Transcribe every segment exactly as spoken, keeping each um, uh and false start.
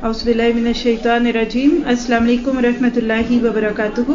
औज़ुबिल्लाहि मिनश्शैतानिर्रजीम। अस्सलामु अलैकुम रहमतुल्लाहि व बरकातुहू।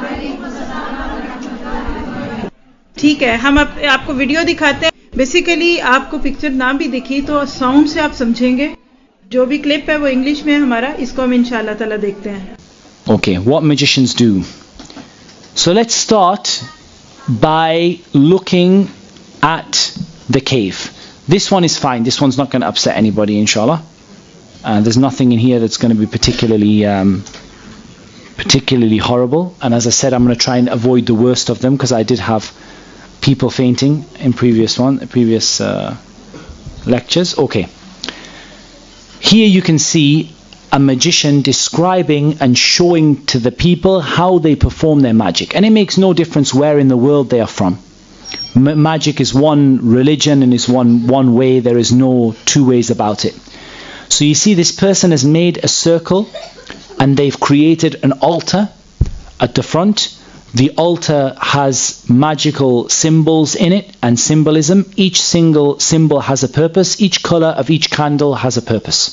ठीक है, हम आप, आपको वीडियो दिखाते हैं। बेसिकली आपको पिक्चर ना भी दिखी तो साउंड से आप समझेंगे। जो भी क्लिप है वो इंग्लिश में है हमारा, इसको हम इंशाअल्लाह ताला देखते हैं। Okay, what magicians do. So let's start by looking at the cave. This one is fine. This one's not going to upset anybody, inshallah. Uh, there's nothing in here that's going to be particularly um, particularly horrible. And as I said, I'm going to try and avoid the worst of them, because I did have people fainting in previous one, previous uh, lectures. Okay. Here you can see a magician describing and showing to the people how they perform their magic. And it makes no difference where in the world they are from. M- magic is one religion and is one, one way. There is no two ways about it. So you see this person has made a circle and they've created an altar at the front. The altar has magical symbols in it and symbolism. Each single symbol has a purpose. Each color of each candle has a purpose.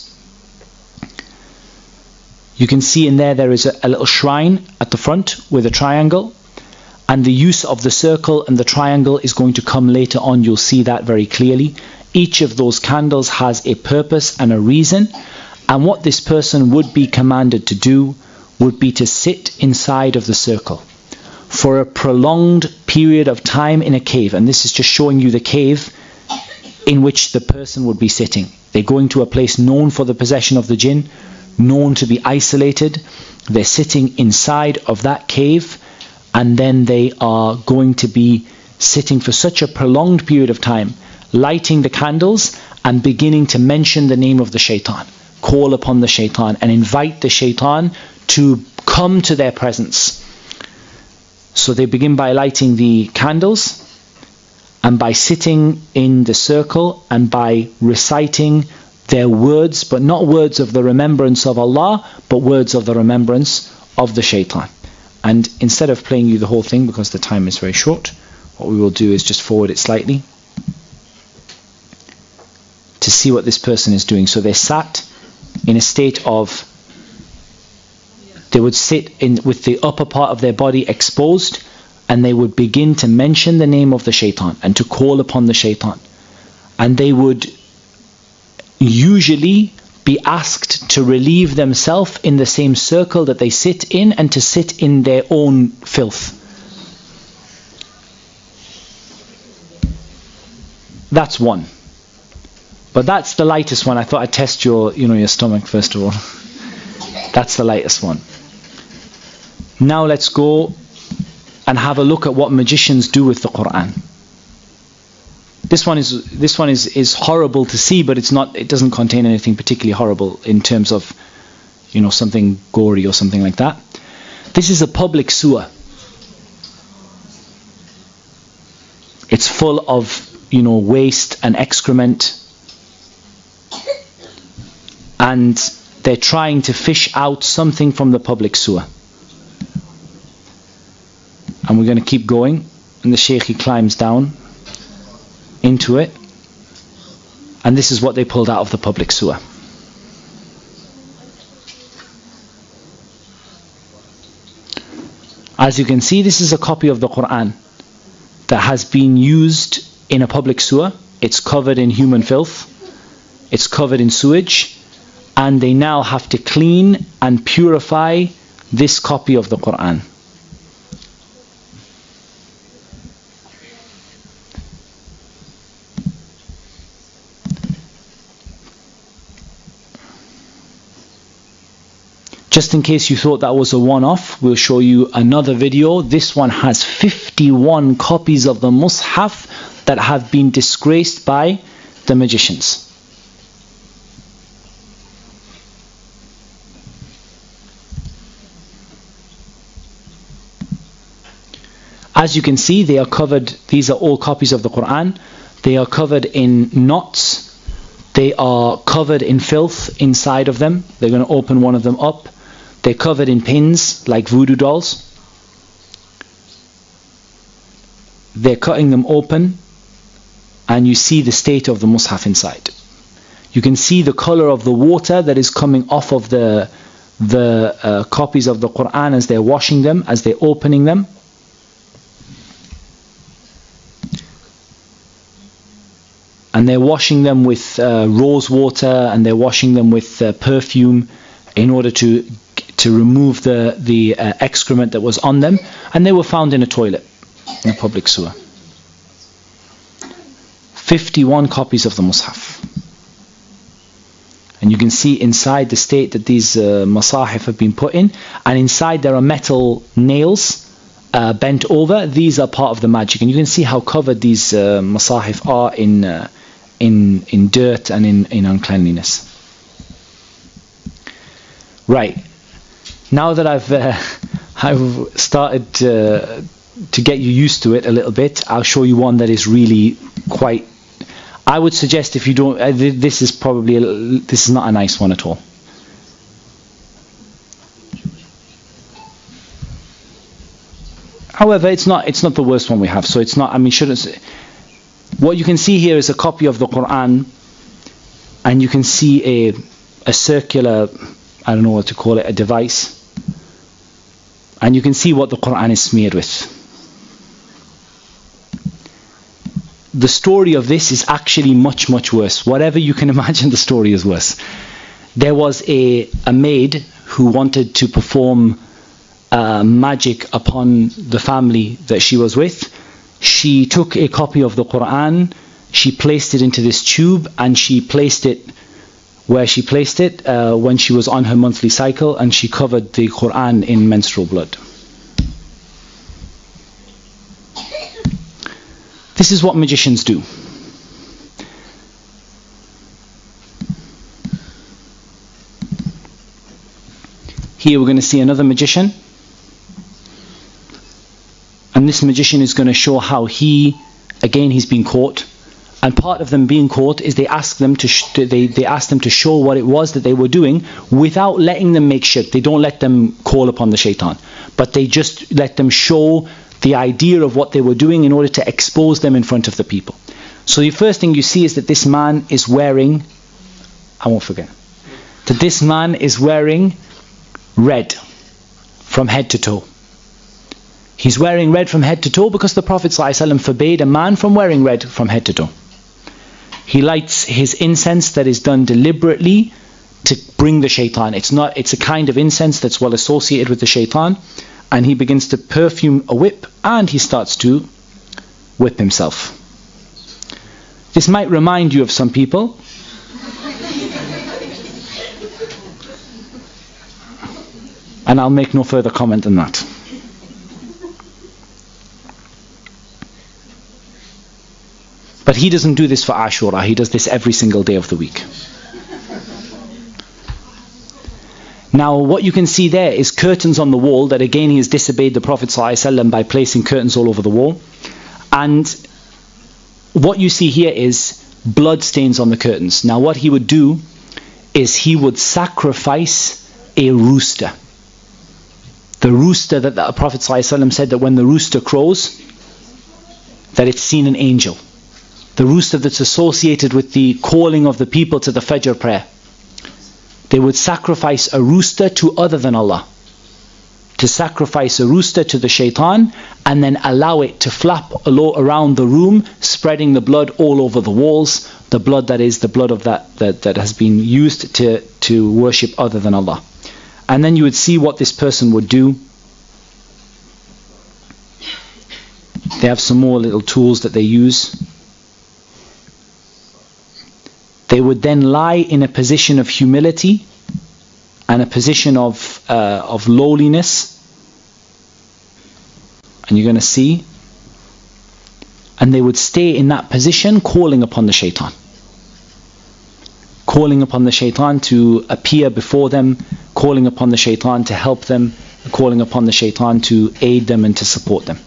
You can see in there there is a, a little shrine at the front with a triangle. And the use of the circle and the triangle is going to come later on. You'll see that very clearly. Each of those candles has a purpose and a reason. And what this person would be commanded to do would be to sit inside of the circle for a prolonged period of time in a cave. And this is just showing you the cave in which the person would be sitting. They're going to a place known for the possession of the jinn, known to be isolated. They're sitting inside of that cave, and then they are going to be sitting for such a prolonged period of time, lighting the candles and beginning to mention the name of the shaitan, call upon the shaitan and invite the shaitan to come to their presence. So they begin by lighting the candles and by sitting in the circle and by reciting their words, but not words of the remembrance of Allah, but words of the remembrance of the shaitan. And instead of playing you the whole thing, because the time is very short, what we will do is just forward it slightly to see what this person is doing. So they sat in a state of, they would sit in with the upper part of their body exposed, and they would begin to mention the name of the shaitan and to call upon the shaitan. And they would usually be asked to relieve themselves in the same circle that they sit in and to sit in their own filth. That's one. But that's the lightest one. I thought I'd test your, you know, your stomach first of all. That's the lightest one. Now let's go and have a look at what magicians do with the Quran. This one is this one is, is horrible to see, but it's not. It doesn't contain anything particularly horrible in terms of, you know, something gory or something like that. This is a public sewer. It's full of, you know, waste and excrement, and they're trying to fish out something from the public sewer. And we're going to keep going, and the Shaykh, he climbs down into it, and this is what they pulled out of the public sewer. As you can see, this is a copy of the Quran that has been used in a public sewer. It's covered in human filth, it's covered in sewage, and they now have to clean and purify this copy of the Quran. Just in case you thought that was a one-off, we'll show you another video. This one has fifty-one copies of the Mus'haf that have been disgraced by the magicians. As you can see, they are covered, these are all copies of the Quran. They are covered in knots. They are covered in filth inside of them. They're going to open one of them up. They're covered in pins like voodoo dolls. They're cutting them open, and you see the state of the Mus'haf inside. You can see the color of the water that is coming off of the the uh, copies of the Quran as they're washing them, as they're opening them. And they're washing them with uh, rose water, and they're washing them with uh, perfume in order to to remove the, the uh, excrement that was on them. And they were found in a toilet, in a public sewer. fifty-one copies of the Mus'haf. And you can see inside the state that these uh, masahif have been put in, and inside there are metal nails uh, bent over. These are part of the magic, and you can see how covered these uh, masahif are in uh, in in dirt and in, in uncleanliness. Right, now that I've uh, I've started uh, to get you used to it a little bit, I'll show you one that is really quite. I would suggest if you don't, uh, this is probably, a, this is not a nice one at all. However, it's not, it's not the worst one we have, so it's not, I mean, shouldn't, what you can see here is a copy of the Quran, and you can see a, a circular, I don't know what to call it, a device, and you can see what the Quran is smeared with. The story of this is actually much, much worse. Whatever you can imagine, the story is worse. There was a, a maid who wanted to perform uh, magic upon the family that she was with. She took a copy of the Quran, she placed it into this tube, and she placed it where she placed it uh, when she was on her monthly cycle, and she covered the Quran in menstrual blood. This is what magicians do. Here we're going to see another magician. And this magician is going to show how he, again, he's been caught. And part of them being caught is they ask them to sh- they they ask them to show what it was that they were doing without letting them make shirk. They don't let them call upon the shaitan, but they just let them show the idea of what they were doing in order to expose them in front of the people. So the first thing you see is that this man is wearing, I won't forget, that this man is wearing red from head to toe. He's wearing red from head to toe because the Prophet ﷺ forbade a man from wearing red from head to toe. He lights his incense that is done deliberately to bring the shaitan. It's not, it's a kind of incense that's well associated with the shaitan. And he begins to perfume a whip, and he starts to whip himself. This might remind you of some people. And I'll make no further comment than that. But he doesn't do this for Ashura, he does this every single day of the week. Now what you can see there is curtains on the wall that again he has disobeyed the Prophet ﷺ by placing curtains all over the wall. And what you see here is blood stains on the curtains. Now what he would do is he would sacrifice a rooster. The rooster that the Prophet ﷺ said that when the rooster crows, that it's seen an angel. The rooster that's associated with the calling of the people to the Fajr prayer. They would sacrifice a rooster to other than Allah. To sacrifice a rooster to the shaitan and then allow it to flap around the room, spreading the blood all over the walls. The blood that is the blood of that that, that has been used to, to worship other than Allah. And then you would see what this person would do. They have some more little tools that they use. They would then lie in a position of humility and a position of uh, of lowliness. And you're going to see. And they would stay in that position calling upon the shaitan. Calling upon the shaitan to appear before them, calling upon the shaitan to help them, calling upon the shaitan to aid them and to support them.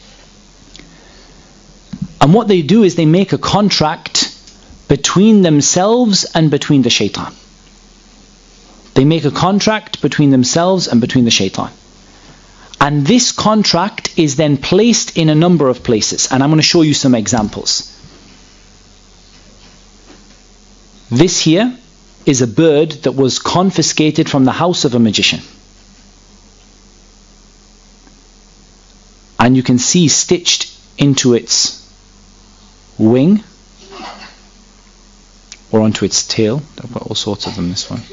And what they do is they make a contract between themselves and between the shaitan. They make a contract between themselves and between the shaitan. And this contract is then placed in a number of places. And I'm going to show you some examples. This here is a bird that was confiscated from the house of a magician. And you can see stitched into its wing or onto its tail. I've got all sorts of them, this one.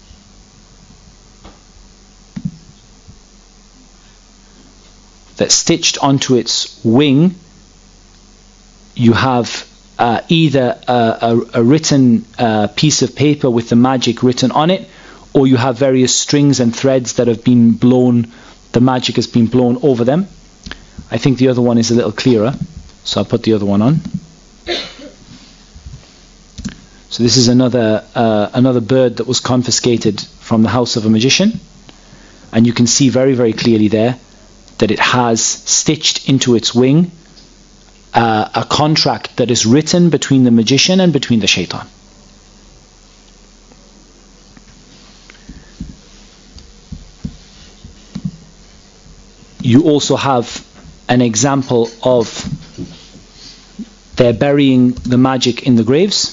That stitched onto its wing, you have uh, either a, a, a written uh, piece of paper with the magic written on it, or you have various strings and threads that have been blown, the magic has been blown over them. I think the other one is a little clearer, so I'll put the other one on. So this is another uh, another bird that was confiscated from the house of a magician, and you can see very very clearly there that it has stitched into its wing uh, a contract that is written between the magician and between the shaitan. You also have an example of they're burying the magic in the graves.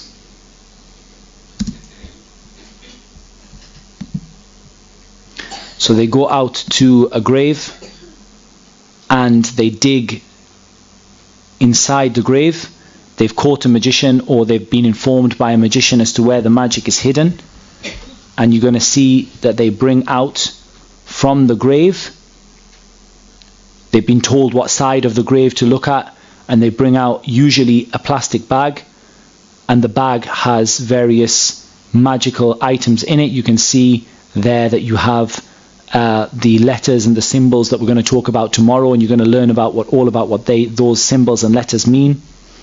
So they go out to a grave and they dig inside the grave. They've caught a magician, or they've been informed by a magician as to where the magic is hidden. And you're going to see that they bring out from the grave, they've been told what side of the grave to look at, and they bring out usually a plastic bag, and the bag has various magical items in it. You can see there that you have uh, the letters and the symbols that we're going to talk about tomorrow, and you're going to learn about what all about what they those symbols and letters mean.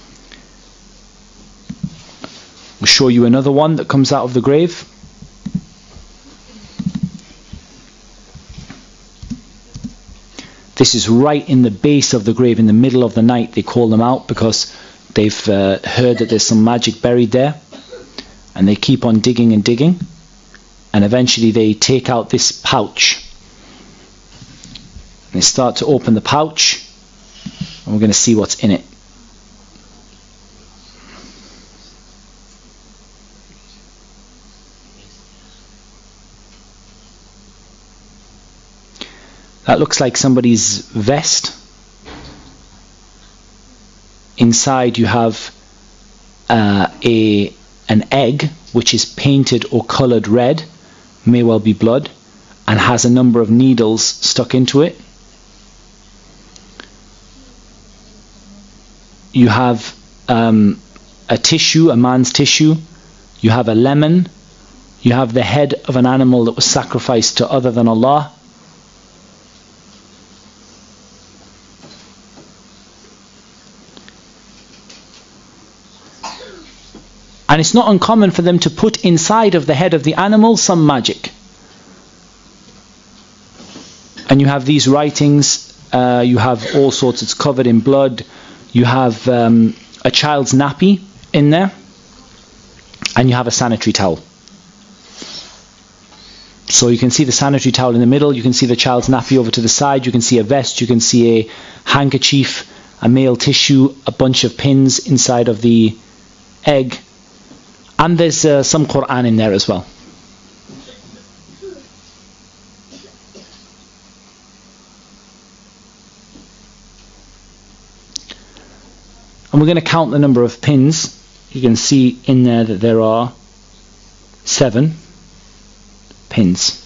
We'll show you another one that comes out of the grave. This is right in the base of the grave, in the middle of the night. They call them out because they've uh, heard that there's some magic buried there, and they keep on digging and digging, and eventually they take out this pouch. They start to open the pouch, and we're going to see what's in it. That looks like somebody's vest. Inside you have uh, a an egg which is painted or coloured red, may well be blood, and has a number of needles stuck into it. You have um, a tissue, a man's tissue. You have a lemon. You have the head of an animal that was sacrificed to other than Allah. And it's not uncommon for them to put inside of the head of the animal some magic. And you have these writings, uh, you have all sorts, it's covered in blood. You have um, a child's nappy in there, and you have a sanitary towel. So you can see the sanitary towel in the middle, you can see the child's nappy over to the side, you can see a vest, you can see a handkerchief, a male tissue, a bunch of pins inside of the egg. And there's uh, some Quran in there as well. And we're going to count the number of pins. You can see in there that there are seven pins.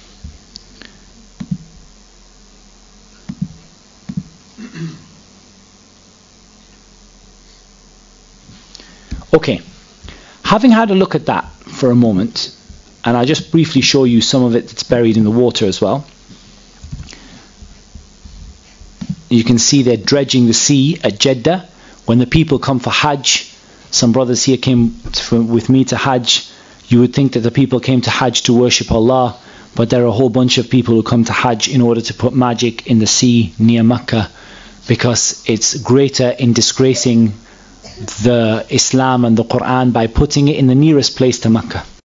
Okay. Having had a look at that for a moment, and I'll just briefly show you some of it that's buried in the water as well. You can see they're dredging the sea at Jeddah. When the people come for Hajj, some brothers here came to, with me to Hajj. You would think that the people came to Hajj to worship Allah, but there are a whole bunch of people who come to Hajj in order to put magic in the sea near Mecca, because it's greater in disgracing the Islam and the Quran by putting it in the nearest place to Mecca.